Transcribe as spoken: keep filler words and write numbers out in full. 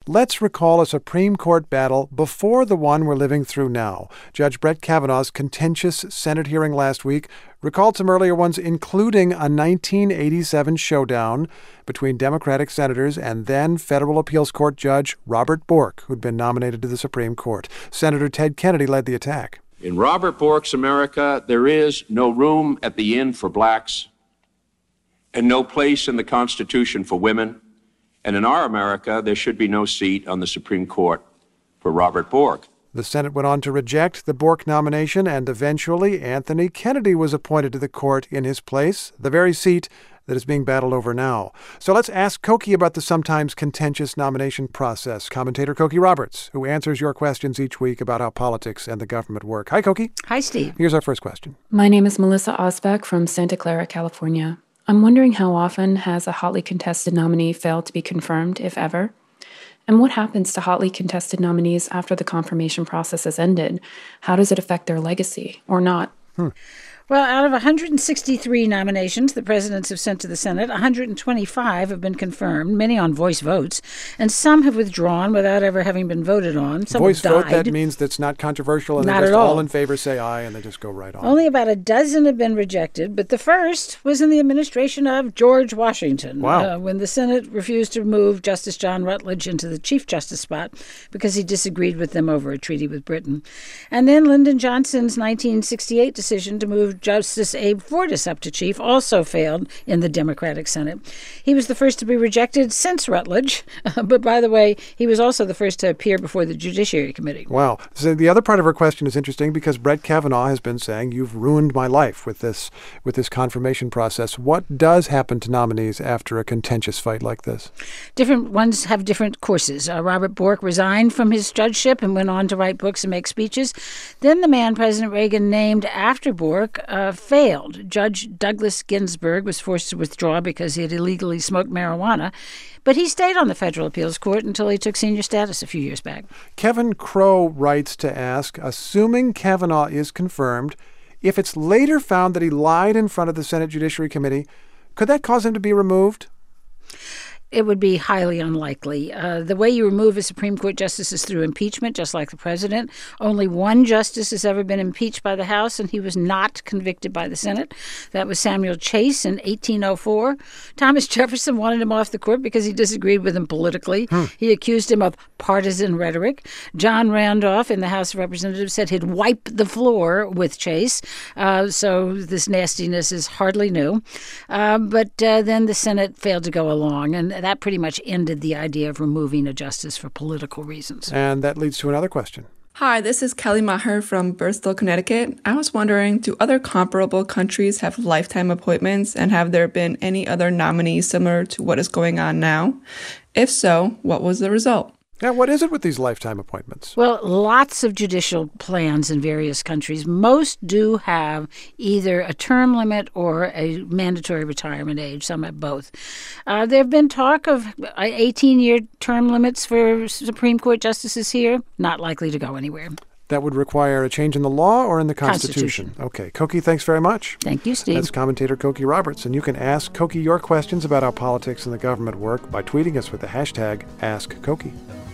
let's recall a Supreme Court battle before the one we're living through now. Judge Brett Kavanaugh's contentious Senate hearing last week recalled some earlier ones, including a nineteen eighty-seven showdown between Democratic senators and then Federal Appeals Court Judge Robert Bork, who'd been nominated to the Supreme Court. Senator Ted Kennedy led the attack. In Robert Bork's America, there is no room at the inn for blacks and no place in the Constitution for women. And in our America, there should be no seat on the Supreme Court for Robert Bork. The Senate went on to reject the Bork nomination, and eventually Anthony Kennedy was appointed to the court in his place, the very seat that is being battled over now. So let's ask Cokie about the sometimes contentious nomination process. Commentator Cokie Roberts, who answers your questions each week about how politics and the government work. Hi, Cokie. Hi, Steve. Here's our first question. My name is Melissa Osbeck from Santa Clara, California. I'm wondering how often has a hotly contested nominee failed to be confirmed, if ever? And what happens to hotly contested nominees after the confirmation process has ended? How does it affect their legacy, or not? Hmm. Well, out of one hundred sixty-three nominations the presidents have sent to the Senate, one hundred twenty-five have been confirmed, many on voice votes, and some have withdrawn without ever having been voted on. Some voice have died. vote, that means that's not controversial, and not they just at all. all in favor say aye, and they just go right on. Only about a dozen have been rejected, but the first was in the administration of George Washington, wow. uh, when the Senate refused to move Justice John Rutledge into the Chief Justice spot because he disagreed with them over a treaty with Britain. And then Lyndon Johnson's nineteen sixty-eight decision to move Justice Abe Fortas up to chief also failed in the Democratic Senate. He was the first to be rejected since Rutledge, uh, but by the way, he was also the first to appear before the Judiciary Committee. Wow. So the other part of her question is interesting because Brett Kavanaugh has been saying, you've ruined my life with this with this confirmation process. What does happen to nominees after a contentious fight like this? Different ones have different courses. Uh, Robert Bork resigned from his judgeship and went on to write books and make speeches. Then the man President Reagan named after Bork uh, failed. Judge Douglas Ginsburg was forced to withdraw because he had illegally smoked marijuana, but he stayed on the Federal Appeals Court until he took senior status a few years back. Kevin Crow writes to ask, assuming Kavanaugh is confirmed, if it's later found that he lied in front of the Senate Judiciary Committee, could that cause him to be removed? It would be highly unlikely. Uh, the way you remove a Supreme Court justice is through impeachment, just like the president. Only one justice has ever been impeached by the House, and he was not convicted by the Senate. That was Samuel Chase in eighteen oh four. Thomas Jefferson wanted him off the court because he disagreed with him politically. Hmm. He accused him of partisan rhetoric. John Randolph in the House of Representatives said he'd wipe the floor with Chase. Uh, so this nastiness is hardly new. Uh, but uh, then the Senate failed to go along, and that pretty much ended the idea of removing a justice for political reasons. And that leads to another question. Hi, this is Kelly Maher from Bristol, Connecticut. I was wondering, do other comparable countries have lifetime appointments, and have there been any other nominees similar to what is going on now? If so, what was the result? Yeah, what is it with these lifetime appointments? Well, lots of judicial plans in various countries. Most do have either a term limit or a mandatory retirement age. Some have both. Uh, there have been talk of eighteen-year term limits for Supreme Court justices here. Not likely to go anywhere. That would require a change in the law or in the Constitution? Constitution. Okay. Cokie, thanks very much. Thank you, Steve. That's commentator Cokie Roberts. And you can ask Cokie your questions about how politics and the government work by tweeting us with the hashtag AskCokie.